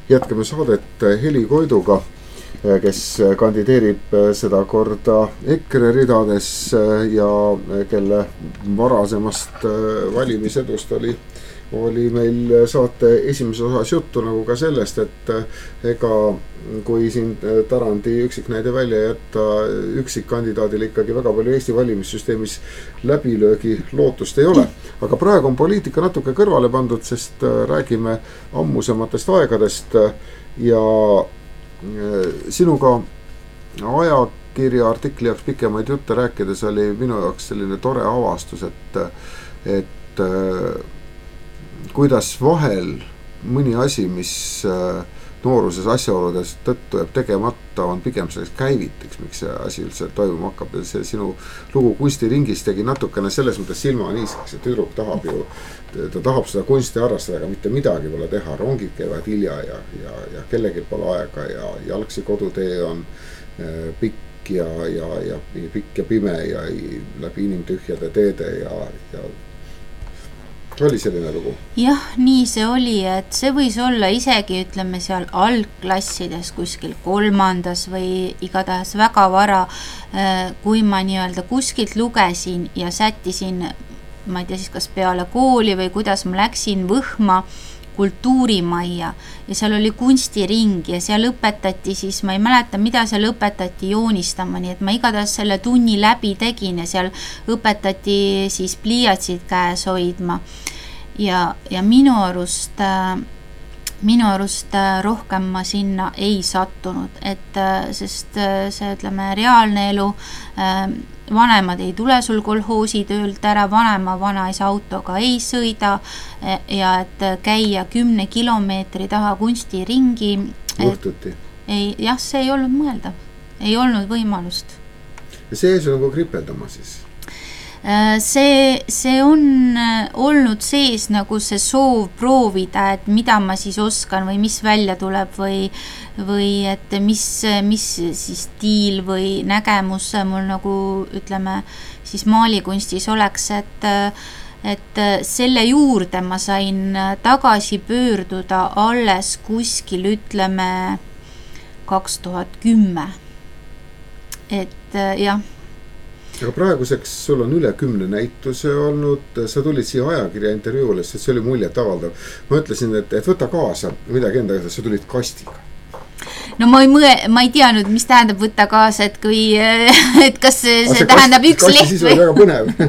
jätkame saadet Heli Koiduga, kes kandideerib seda korda EKRE ridades ja kelle varasemast valimisedust oli meil saate esimeses osas juttu nagu ka sellest, et ega kui siin Tarandi üksiknäide välja jätta, üksikkandidaadil ikkagi väga palju Eesti valimissüsteemis läbilöögi lootust ei ole. Aga praegu on poliitika natuke kõrvale pandud, sest räägime ammusematest aegadest ja sinuga ajakirja artikli jaoks pikemaid jutte rääkides oli minu jaoks selline tore avastus, et kuidas vahel mõni asi, mis nooruses asjaoludes tõttu jääb tegemata, on pigem selleks käivitiks, miks see asi üldse toimuma hakkab. Ja see sinu lugu kunstiringis tegi natukene selles mõttes silma niisaks, et tüdruk tahab seda kunsti harrastada, aga mitte midagi pole teha. Rongid käivad hilja ja kellelgi pole aega ja jalgsi kodutee on pikk ja pime ja läbi inimtühjade teede ja oli selline lugu? Jah, nii see oli, et see võis olla isegi, ütleme seal algklassides kuskil 3. või igatahes väga vara, kui ma nii-öelda kuskilt lugesin ja sättisin, ma ei tea siis kas peale kooli või kuidas ma läksin Võhma kultuurimajja ja seal oli kunstiring ja seal õpetati siis, ma ei mäleta, mida seal õpetati joonistama, nii et ma igatahes selle tunni läbi tegin ja seal õpetati siis pliiatsid käes hoidma ja minu arust rohkem ma sinna ei sattunud, et sest see, ütleme, reaalne elu, vanemad ei tule sul kolhoositöölt ära, vanaisa autoga ei sõida ja et käia 10 kilomeetri taha kunstiringi. Õhtuti? Jah, see ei olnud mõeldav. Ei olnud võimalust. Ja see on nagu kripeldama siis? See on olnud sees nagu see soov proovida, et mida ma siis oskan või mis välja tuleb või et mis siis stiil või nägemus mul nagu, ütleme, siis maalikunstis oleks, et selle juurde ma sain tagasi pöörduda alles kuskil, ütleme, 2010. Et jah. Aga praeguseks sul on üle 10 näituse olnud, sa tulid siia ajakirja intervjuule, sest see oli muljet avaldav. Ma ütlesin, et võta kaasa midagi endaga, sa tulid kastiga. No ma ei tea nüüd, mis tähendab võtta kaasa, et kas see tähendab üks leht või? Kasti siis oli väga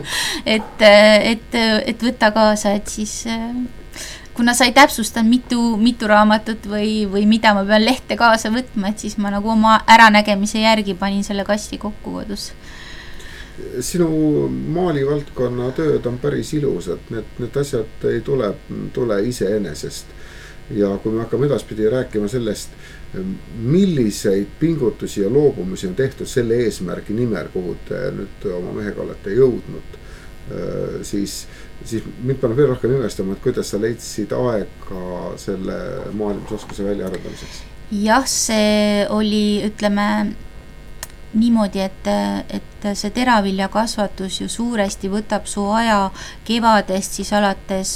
põnev. et võtta kaasa, et siis kuna sa ei täpsustanud mitu raamatut või mida ma pean lehte kaasa võtma, et siis ma nagu oma äranägemise järgi panin selle kasti kokku kodus. Sinu maalivaldkonna tööd on päris ilusad, need asjad ei tule iseenesest. Ja kui me hakkame edaspidi rääkima sellest, milliseid pingutusi ja loobumisi on tehtud selle eesmärgi nimel, kuhu te nüüd oma mehega olete jõudnud, siis mind paneb veel rohkem imestama, et kuidas sa leidsid aega selle maalimusoskuse välja arendamiseks? Jah, see oli, ütleme, niimoodi, et see teravilja kasvatus ju suuresti võtab su aja kevadest, siis alates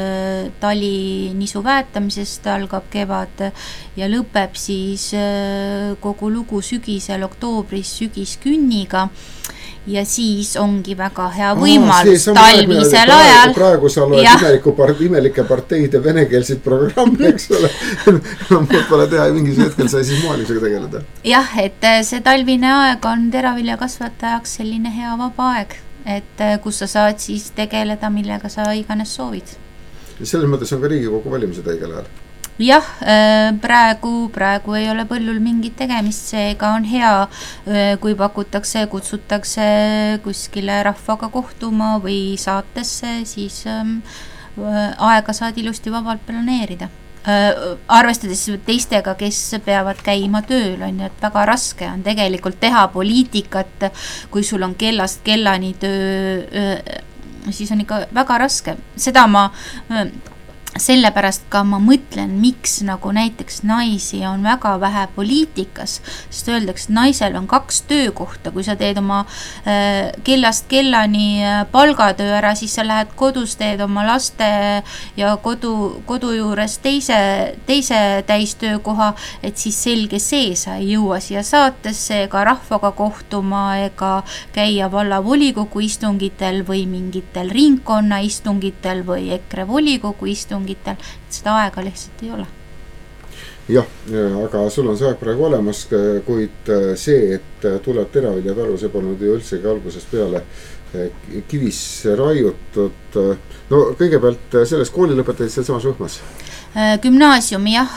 tali nisu väetamisest algab kevad ja lõpeb siis kogu lugu sügisel, oktoobris sügiskünniga ja siis ongi väga hea võimalus talvisel ajal. Praegu sa loed imelike parteide venekeelseid programme, eks ole. Muud pole teha ja mingis hetkel sai siis maalisega tegeleda. Jah, et see talvine aeg on teravilja kasvatajaks selline hea vaba aeg, et kus sa saad siis tegeleda, millega sa iganes soovid. Selles mõttes on ka Riigikogu valimised õigel ajal. Jah, praegu ei ole põllul mingit tegemist, seega on hea, kui kutsutakse kuskile rahvaga kohtuma või saatesse, siis aega saad ilusti vabalt planeerida. Arvestades teistega, kes peavad käima tööl, on ju, et väga raske on tegelikult teha poliitikat, kui sul on kellast kellani töö, siis on ikka väga raske. Seda ma sellepärast ka ma mõtlen, miks nagu näiteks naisi on väga vähe poliitikas, sest öeldakse, et naisel on 2 töökohta, kui sa teed oma kellast kellani palgatöö ära, siis sa lähed kodus, teed oma laste ja kodu juures teise täistöökoha, et siis selge see, sa ei jõua siia saatesse ega rahvaga kohtuma ega käia valla volikogu istungitel või mingitel ringkonna istungitel või EKRE volikogu istungitel, et seda aega lihtsalt ei ole. Jah, aga sul on see aeg praegu olemas, kuid see, et tuleb teraviljataru, see polnud ju üldsegi algusest peale kivis raiutud. No kõigepealt selles kooli lõpetasid seal samas rühmas? Gümnaasiumi jah,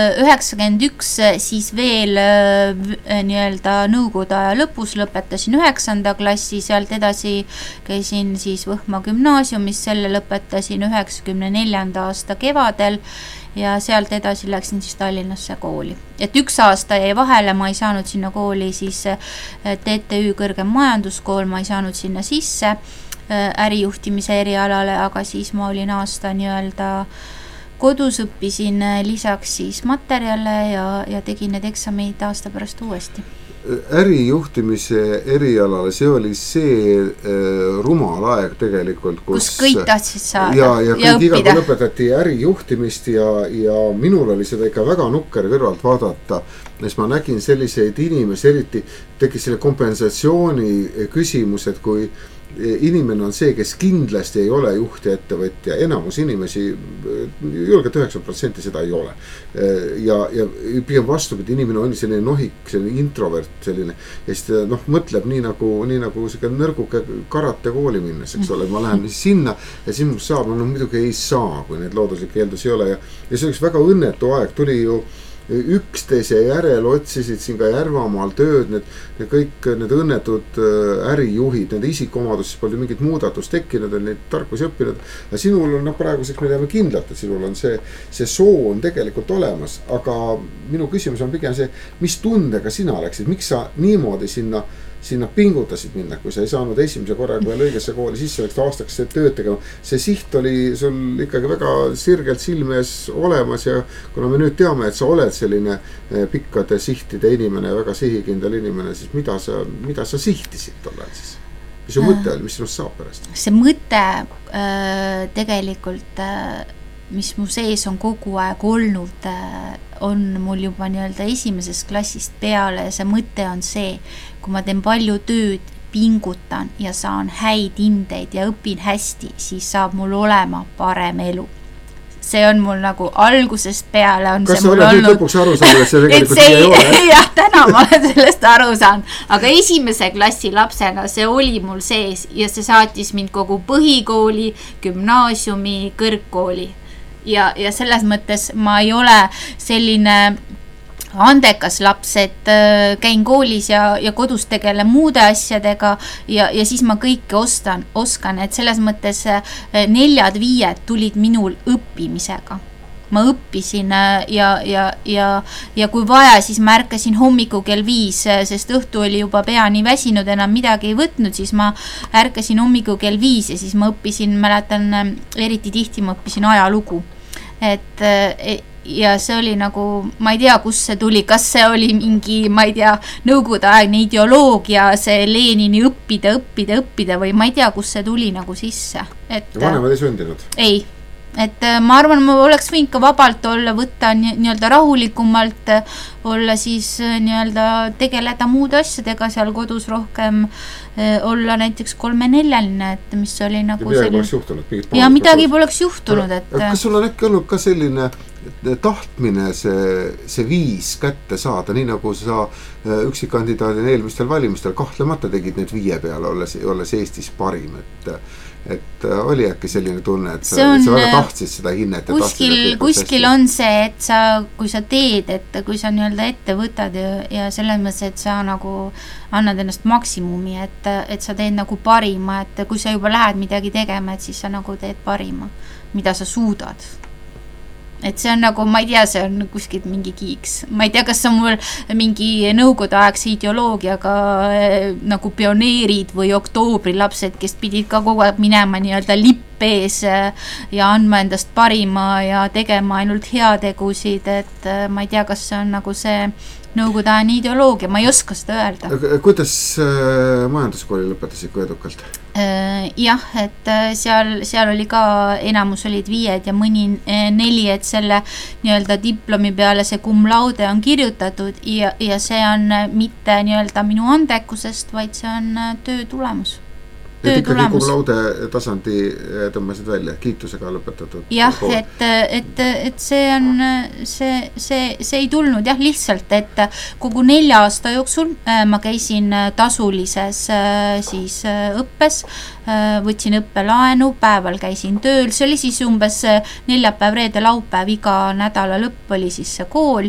91, siis veel nii-öelda nõukogude aja lõpus lõpetasin 9. klassi, sealt edasi käisin siis Võhma gümnaasiumis, selle lõpetasin 94. aasta kevadel ja sealt edasi läksin siis Tallinnasse kooli. Et 1 aasta jäi vahele, ma ei saanud sinna kooli siis TTÜ kõrgem majanduskool, ma ei saanud sinna sisse ärijuhtimise erialale, aga siis ma olin aasta nii-öelda kodus, õppisin lisaks siis materjale ja tegin need eksamid aasta pärast uuesti. Ärijuhtimise erialale, see oli see rumal aeg tegelikult, kus kõik tahtsid saada ja kõik igal pool lõpetati ärijuhtimist ja minul oli seda ikka väga nukker kõrvalt vaadata, sest ma nägin selliseid inimesi, eriti tekkis selle kompensatsiooni küsimus, et kui inimene on see, kes kindlasti ei ole juht ja ettevõtja, enamus inimesi, julgelt 9% seda ei ole. Ja pigem vastupidi, inimene on selline nohik, selline introvert, selline, ja siis mõtleb nii nagu selline nõrguke karate kooli minnes, eks ole, ma lähen sinna ja siis must saab, muidugi ei saa, kui neid looduslikke eeldusi ei ole ja see oleks väga õnnetu aeg, tuli ju üksteise järel otsisid siin ka Järvamaal tööd, need kõik need õnnetud ärijuhid, nende isikuomaduses pole mingit muudatust tekkinud, on neid tarkusi õppinud. Ja sinul on praeguseks me teame kindlalt, et sinul on see soon tegelikult olemas, aga minu küsimus on pigem see, mis tundega sina läksid, miks sa niimoodi sinna pingutasid minna, kui sa ei saanud esimese korraga veel õigesse kooli sisse, oleks aastaks tööd tegema. See siht oli sul ikkagi väga sirgelt silme ees olemas ja kuna me nüüd teame, et sa oled selline pikkade sihtide inimene, väga sihikindel inimene, siis mida sa sihtisid tollal siis? Mis su mõte oli, mis sinust saab pärast? See mõte tegelikult, mis mu sees on kogu aeg olnud, on mul juba nii-öelda esimesest klassist peale ja see mõte on see, kui ma teen palju tööd, pingutan ja saan häid hindeid ja õpin hästi, siis saab mul olema parem elu. See on mul nagu algusest peale on kas see mul olnud. Kas sa oled nüüd lõpuks aru saanud, et see tegelikult ei ole? Jah, täna ma olen sellest aru saanud, aga esimese klassi lapsena see oli mul sees ja see saatis mind kogu põhikooli, gümnaasiumi, kõrgkooli. Ja selles mõttes ma ei ole selline andekas laps, et käin koolis ja kodus tegelen muude asjadega ja siis ma kõike oskan, et selles mõttes 4-5 tulid minul õppimisega. Ma õppisin ja kui vaja, siis ma ärkasin hommiku kell 5, sest õhtu oli juba pea nii väsinud, enam midagi ei võtnud, siis ma ärkasin hommiku kell 5 ja siis ma õppisin, mäletan, eriti tihti ma õppisin ajalugu. Ja see oli nagu, ma ei tea, kus see tuli, kas see oli mingi, ma ei tea, nõukogude aegne ideoloogia, see Lenini õppida või ma ei tea, kus see tuli nagu sisse. Vanemad ei sündinud? Ei. Et ma arvan, ma oleks võinud ka vabalt olla, võtta nii-öelda rahulikumalt, olla siis nii-öelda tegeleda muude asjadega seal kodus rohkem, olla näiteks 3-4-line, et mis oli nagu midagi poleks juhtunud? Ja midagi poleks juhtunud, et kas sul on äkki olnud ka selline tahtmine see viis kätte saada, nii nagu sa üksikkandidaadina eelmistel valimistel kahtlemata tegid need 5 peale, olles Eestis parim, et oli äkki selline tunne, et sa väga tahtsid seda hinnet kuskil on see, et kui sa teed, et kui sa nii-öelda ette võtad ja selles mõttes, et sa nagu annad ennast maksimumi, et sa teed nagu parima, et kui sa juba lähed midagi tegema, et siis sa nagu teed parima, mida sa suudad. et see on nagu, ma ei tea, see on kuskilt mingi kiiks. Ma ei tea, kas on mul mingi nõukogudeaegse ideoloogiaga nagu pioneerid või oktoobrilapsed, kes pidid ka kogu aeg minema nii-öelda lipp ees ja andma endast parima ja tegema ainult heategusid, et ma ei tea, kas see on nagu see nõukogudeaegse ideoloogia, ma ei oska seda öelda. Kuidas majanduskooli lõpetasid kui edukalt? Jah, et seal oli ka, enamus olid 5 ja mõni 4, et selle nii-öelda diplomi peale see cum laude on kirjutatud ja see on mitte nii-öelda minu andekusest, vaid see on töö tulemus. Et ikkagi cum laude tasandi tõmbasid välja, kiitusega lõpetatud. Jah, et see on, see ei tulnud jah lihtsalt, et kogu 4 aasta jooksul ma käisin tasulises siis õppes, võtsin õppelaenu, päeval käisin tööl, see oli siis umbes neljapäev, reede, laupäev, iga nädala lõpp oli siis see kool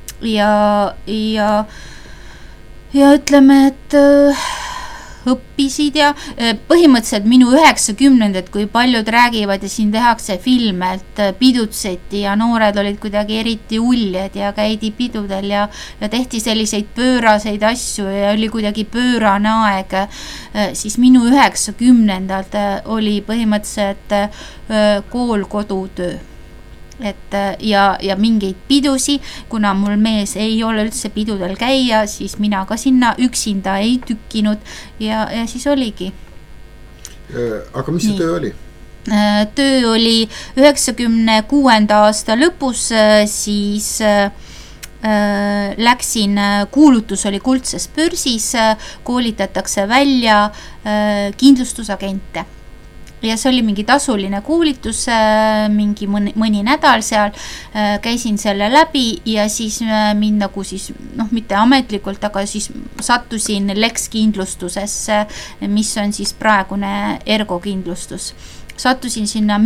ja ütleme, et õppisid ja põhimõtteliselt minu 90-ndad, kui paljud räägivad ja siin tehakse filme, et pidutseti ja noored olid kuidagi eriti uljed ja käidi pidudel ja tehti selliseid pööraseid asju ja oli kuidagi pöörane aeg, siis minu 90-ndad oli põhimõtteliselt kool, kodutöö. Et ja mingeid pidusi, kuna mul mees ei ole üldse pidudel käia, siis mina ka sinna üksinda ei tükkinud ja siis oligi. Aga mis see töö oli? Töö oli 96. aasta lõpus, siis läksin, kuulutus oli Kuldses börsis, koolitatakse välja kindlustusagente. Ja see oli mingi tasuline kuulitus, mingi mõni nädal seal, käisin selle läbi ja siis mind nagu siis, mitte ametlikult, aga siis sattusin Lex kindlustusesse, mis on siis praegune Ergo kindlustus. Sattusin sinna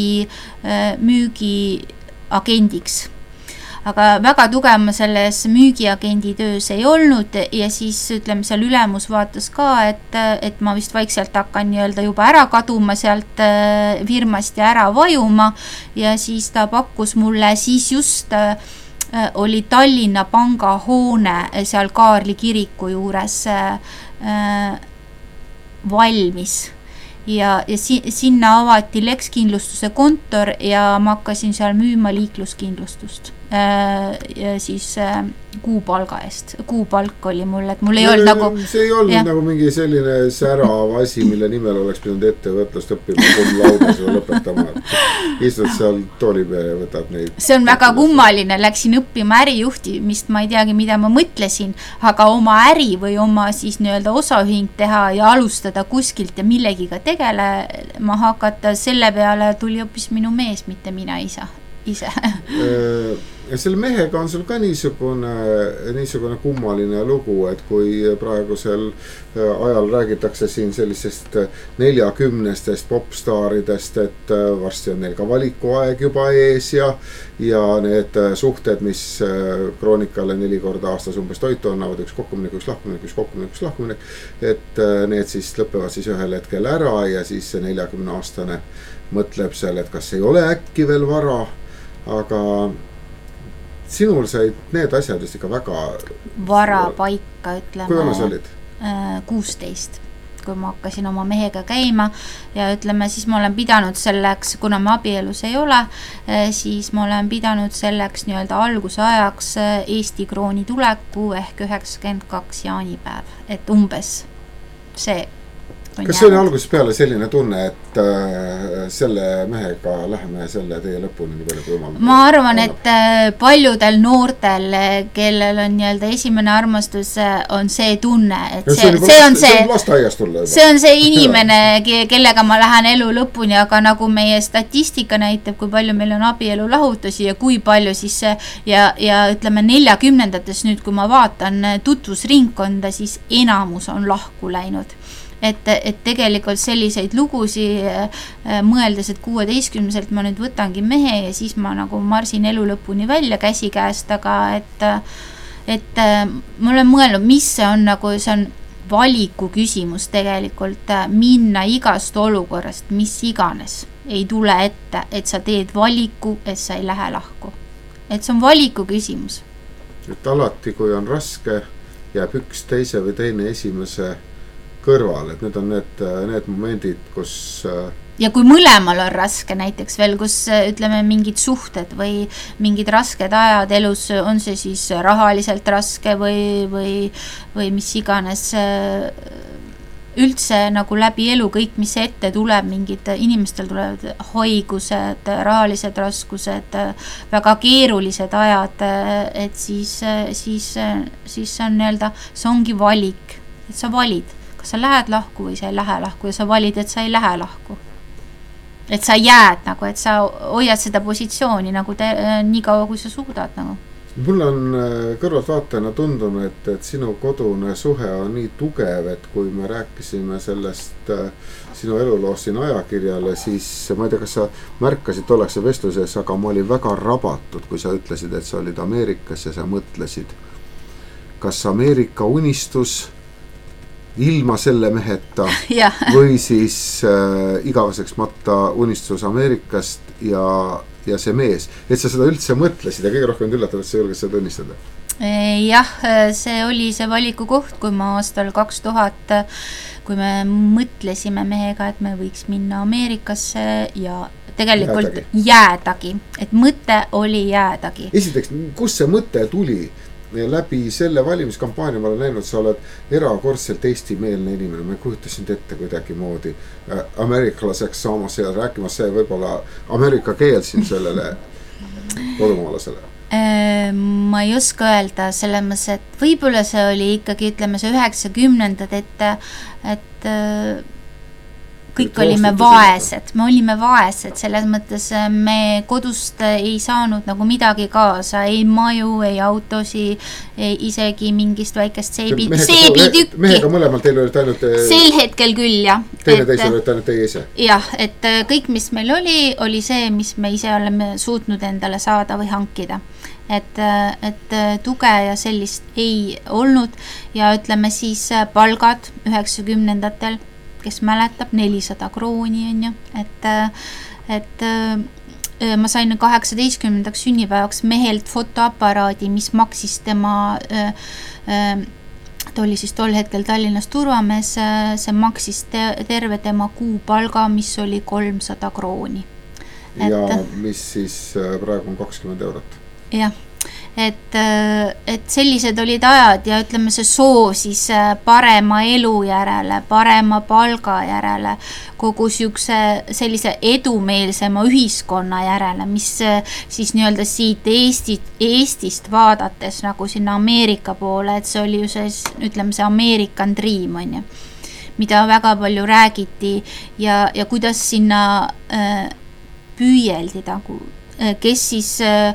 müügiagendiks. Aga väga tugev ma selles müügiagendi töös ei olnud ja siis ütleme seal ülemus vaatas ka, et ma vist vaikselt hakkan nii-öelda juba ära kaduma sealt firmast ja ära vajuma ja siis ta pakkus mulle, siis just oli Tallinna Panga hoone seal Kaarli kiriku juures valmis. Ja sinna avati Lex kindlustuse kontor ja ma hakkasin seal müüma liikluskindlustust siis kuupalga eest. Kuupalk oli mul, et mul ei olnud nagu... See ei olnud nagu mingi selline särav asi, mille nimel oleks pidanud ettevõtlust õppima cum laudes või lõpetama. Istud seal tooli peal ja võtab neid. See on väga kummaline, läksin õppima ärijuhtimist, ma ei teagi, mida ma mõtlesin, aga oma äri või oma siis nii-öelda osaühing teha ja alustada kuskilt ja millegiga tegelema hakata, selle peale tuli hoopis minu mees, mitte mina ise. Ja selle mehega on sul ka niisugune kummaline lugu, et kui praegusel ajal räägitakse siin sellisest 40-stest popstaaridest, et varsti on neil ka valikuaeg juba ees ja need suhted, mis Kroonikale 4 korda aastas umbes toitu annavad, üks kokkuminek, üks lahkuminek, üks kokkuminek, üks lahkuminek, et need siis lõpevad siis ühel hetkel ära ja siis see 40-aastane mõtleb seal, et kas ei ole äkki veel vara, aga sinul said need asjad vist ikka väga vara paika, ütleme. Kui vana sa olid? 16, kui ma hakkasin oma mehega käima ja ütleme, siis ma olen pidanud selleks, kuna me abielus ei ole, siis ma olen pidanud selleks nii-öelda alguse ajaks Eesti krooni tuleku ehk 92 jaanipäev, et umbes see. Kas see oli alguses peale selline tunne, et selle mehega läheme selle teie lõpuni nii palju kui jumal? Ma arvan, et paljudel noortel, kellel on nii-öelda esimene armastus, on see tunne, et see on see inimene, kellega ma lähen elu lõpuni, aga nagu meie statistika näitab, kui palju meil on abielu lahutusi ja kui palju siis ja ütleme 40-ndates nüüd, kui ma vaatan tutvusringkonda, siis enamus on lahku läinud. Et tegelikult selliseid lugusi mõeldes, et 16-selt ma nüüd võtangi mehe ja siis ma nagu marsin elu lõpuni välja käsi käest, aga et ma olen mõelnud, mis see on nagu, see on valiku küsimus tegelikult minna igast olukorrast, mis iganes ei tule ette, et sa teed valiku, et sa ei lähe lahku. Et see on valiku küsimus. Et alati, kui on raske, jääb üks teise või teine esimese kõrval, et need on need momendid, kus ja kui mõlemal on raske näiteks veel, kus ütleme mingid suhted või mingid rasked ajad elus, on see siis rahaliselt raske või mis iganes üldse nagu läbi elu kõik, mis see ette tuleb, mingid inimestel tulevad haigused, rahalised raskused, väga keerulised ajad, et siis on nii-öelda, see ongi valik, et sa valid, kas sa lähed lahku või sa ei lähe lahku ja sa valid, et sa ei lähe lahku. Et sa jääd nagu, et sa hoiad seda positsiooni nagu nii kaua, kui sa suudad nagu. Mul on kõrvalt vaatajana tundunud, et sinu kodune suhe on nii tugev, et kui me rääkisime sellest sinu eluloost siin ajakirjale, siis ma ei tea, kas sa märkasid tollakse vestluses, aga ma olin väga rabatud, kui sa ütlesid, et sa olid Ameerikas ja sa mõtlesid, kas Ameerika unistus ilma selle meheta või siis igaveseks matta unistus Ameerikast ja see mees, et sa seda üldse mõtlesid ja kõige rohkem üllatab, et sa julges seda tunnistada. Jah, see oli see valiku koht, kui ma aastal 2000, kui me mõtlesime mehega, et me võiks minna Ameerikasse ja tegelikult jäädagi, et mõte oli jäädagi. Esiteks, kus see mõte tuli? Läbi selle valimiskampaania ma olen näinud, sa oled erakordselt Eesti-meelne inimene, ma ei kujuta sind ette kuidagi moodi ameeriklaseks saamas ja rääkimas see võib-olla Ameerika keel siin sellele kodumaalasele. Ma ei oska öelda selles, et võib-olla see oli ikkagi, ütleme see 90-ndad, et kõik olime vaesed, me olime vaesed, selles mõttes me kodust ei saanud nagu midagi kaasa, ei maju, ei autosi, isegi mingist väikest seebitükki. Mehega mõlemalt teil olid ainult sel hetkel küll, jah. Teine teisel olid ainult teie ise. Jah, et kõik, mis meil oli see, mis me ise oleme suutnud endale saada või hankida. Et tuge ja sellist ei olnud ja ütleme siis palgad 90-ndatel, kes mäletab 400 krooni on ju, et ma sain 18. sünnipäevaks mehelt fotoaparaadi, mis maksis tema, ta oli siis tol hetkel Tallinnas turvamees, see maksis terve tema kuupalga, mis oli 300 krooni. Ja mis siis praegu on 20 eurot. Jah. Et sellised olid ajad ja ütleme see soov siis parema elu järele, parema palga järele, kogu sellise edumeelsema ühiskonna järele, mis siis nii-öelda siit Eestist vaadates nagu sinna Ameerika poole, et see oli ju see, ütleme see American Dream on ju, mida väga palju räägiti ja kuidas sinna püüeldi, kes siis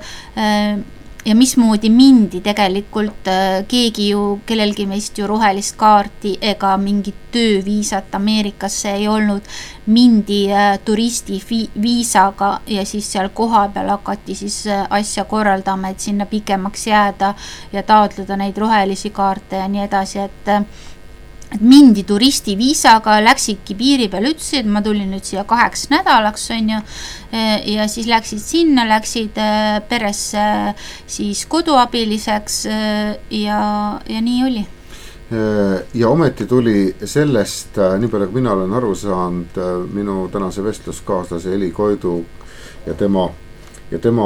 ja mismoodi mindi tegelikult, keegi ju, kellelgi meist ju rohelist kaarti ega mingit tööviisat Ameerikasse ei olnud, mindi turisti viisaga ja siis seal koha peal hakati siis asja korraldama, et sinna pikemaks jääda ja taotleda neid rohelisi kaarte ja nii edasi, et mindi turisti viisaga, läksidki piiri peal, ütlesid, ma tulin nüüd siia 8 nädalaks on ju, ja siis läksid sinna, läksid peresse siis koduabiliseks ja nii oli. Ja ometi tuli sellest, nii palju kui mina olen aru saanud, minu tänase vestluskaaslase Heli Koidu ja tema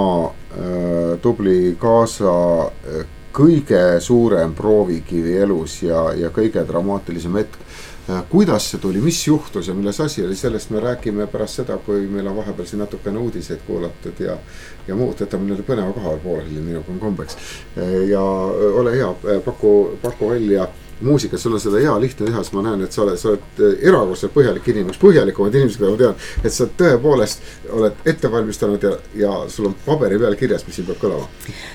tubli kaasa kõige suurem proovikivi elus ja kõige dramaatilisem hetk. Kuidas see tuli, mis juhtus ja milles asi oli, sellest me räägime pärast seda, kui meil on vahepeal siin natukene uudiseid kuulatud ja muud, võtame nüüd põneva kohal pooleli, nii nagu on kombeks. Ja ole hea, paku välja muusika, sul on seda hea lihtne teha, ma näen, et sa oled erakordselt põhjalik inimene, põhjalikumad inimesed, kui ma tean, et sa tõepoolest oled ette valmistanud ja sul on paberi peal kirjas, mis siin peab kõlama.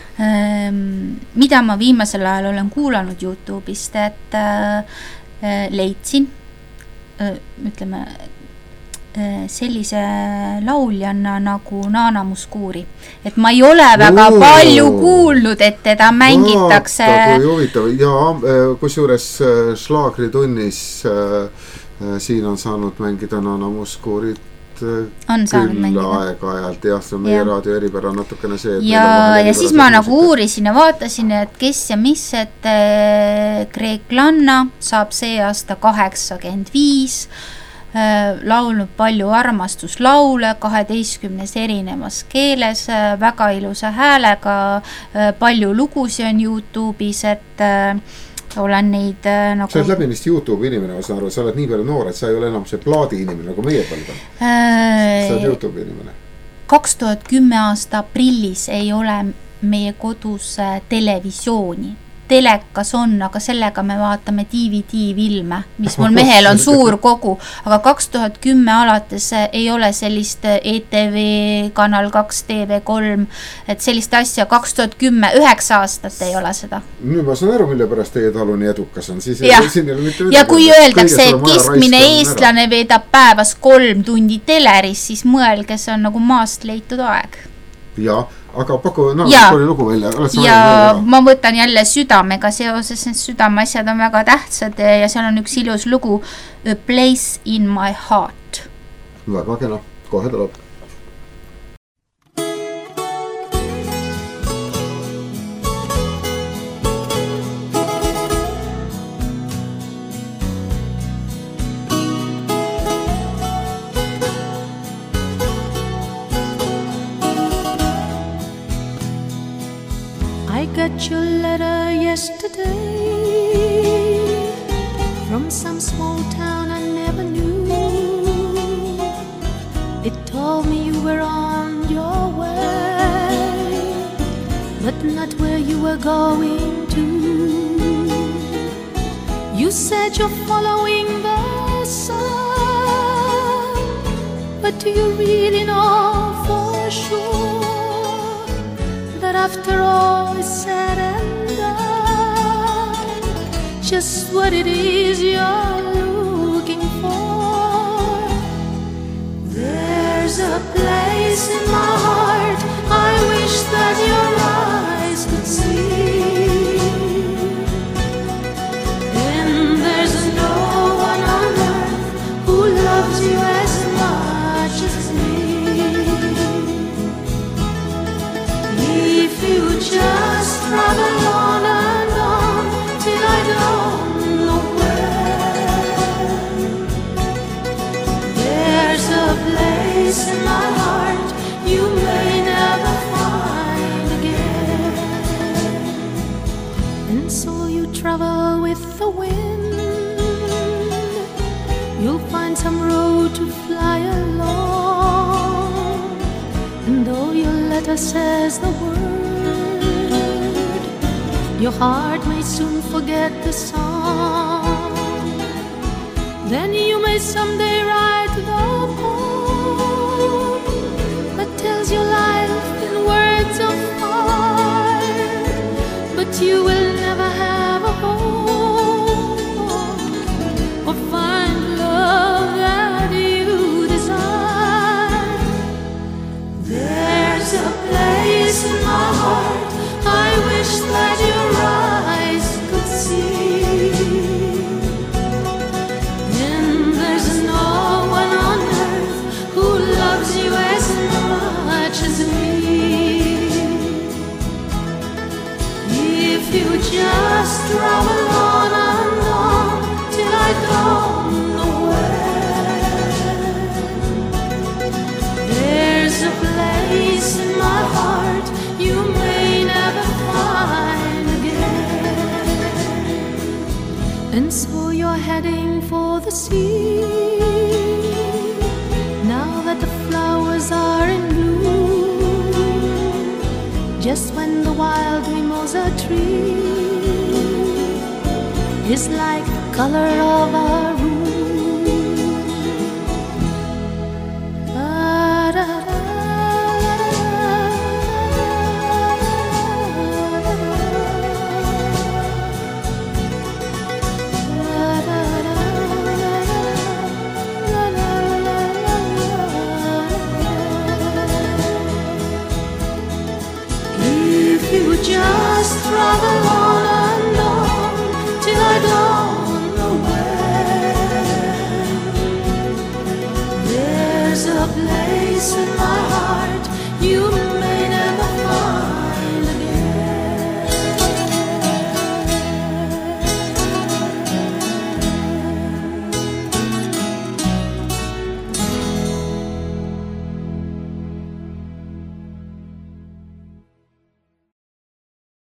Mida ma viimasel ajal olen kuulanud YouTube'ist, et leidsin, ütleme, sellise lauljana nagu Nana Muscuri. Et ma ei ole väga palju kuulnud, et teda mängitakse. Vaata, kui huvitav. Ja kusjuures Schlagritunnis siin on saanud mängida Nana Muscurit küll aeg-ajalt. Jah, see on meie raadio eripära natukene see. Ja siis ma nagu uurisin ja vaatasin, et kes ja mis, et Kreeklanna saab see aasta 85, laulnud palju armastuslaule 12 erinevas keeles, väga ilusa häälega, palju lugusi on YouTube'is, et olen neid nagu... Sa oled läbimist YouTube inimene, ma saan aru, sa oled nii palju noor, et sa ei ole enam see plaadi inimene nagu meie põlv on. Sa oled YouTube inimene. 2010 aasta aprillis ei ole meie kodus televisiooni. Telekas on, aga sellega me vaatame DVD-filme, mis mul mehel on suur kogu, aga 2010 alates ei ole sellist ETV, Kanal 2, TV3, et sellist asja 2010, 9 aastat ei ole seda. Nüüd ma saan aru, mille pärast teie talu nii edukas on. Siis ja kui öeldakse, et keskmine eestlane veedab päevas 3 tundi teleris, siis mõelge, see on nagu maast leitud aeg. Ja aga paku oli lugu välja. Ja ma võtan jälle südamega seoses, need südameasjad on väga tähtsad ja seal on üks ilus lugu A Place in My Heart. Väga kena, kohe tuleb. I got your letter yesterday from some small town I never knew. It told me you were on your way, but not where you were going to. You said you're following the sun, but do you really know for sure that after all is said and done, just what it is you're looking for? There's a place in my heart I wish that your eyes could see, and there's no one on earth who loves you as much as me. If you just travel on and on till I don't know where, there's a place in my heart you may never find again. And so you travel with the wind, you'll find some road to fly along, and though your letter says the word, your heart may soon forget the song. Then you may someday write the poem that tells your life in words of fire, but you will never have a home or find love that you desire. There's a place in my heart I wish that your eyes could see, and there's no one on earth who loves you as much as me. If you just travel on and on till I don't know where, there's a place in my heart you may never find again. And so you're heading for the sea, now that the flowers are in bloom, just when the wild mimosa tree is like the color of a room. just travel on and on till I don't know where. There's a place in my heart you made